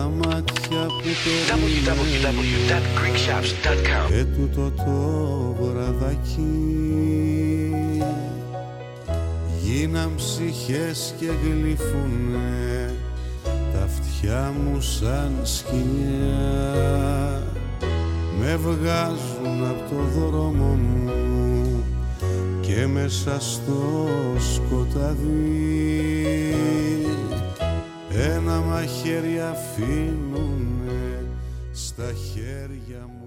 τα μάτια που www.greekshops.com. και τούτο το βραδάκι γίναν ψυχές και γλύφουνε τα αυτιά μου σαν σκοινιά, με βγάζουν από το δρόμο μου και μέσα στο σκοτάδι ένα μαχαίρι αφήνουνε στα χέρια μου.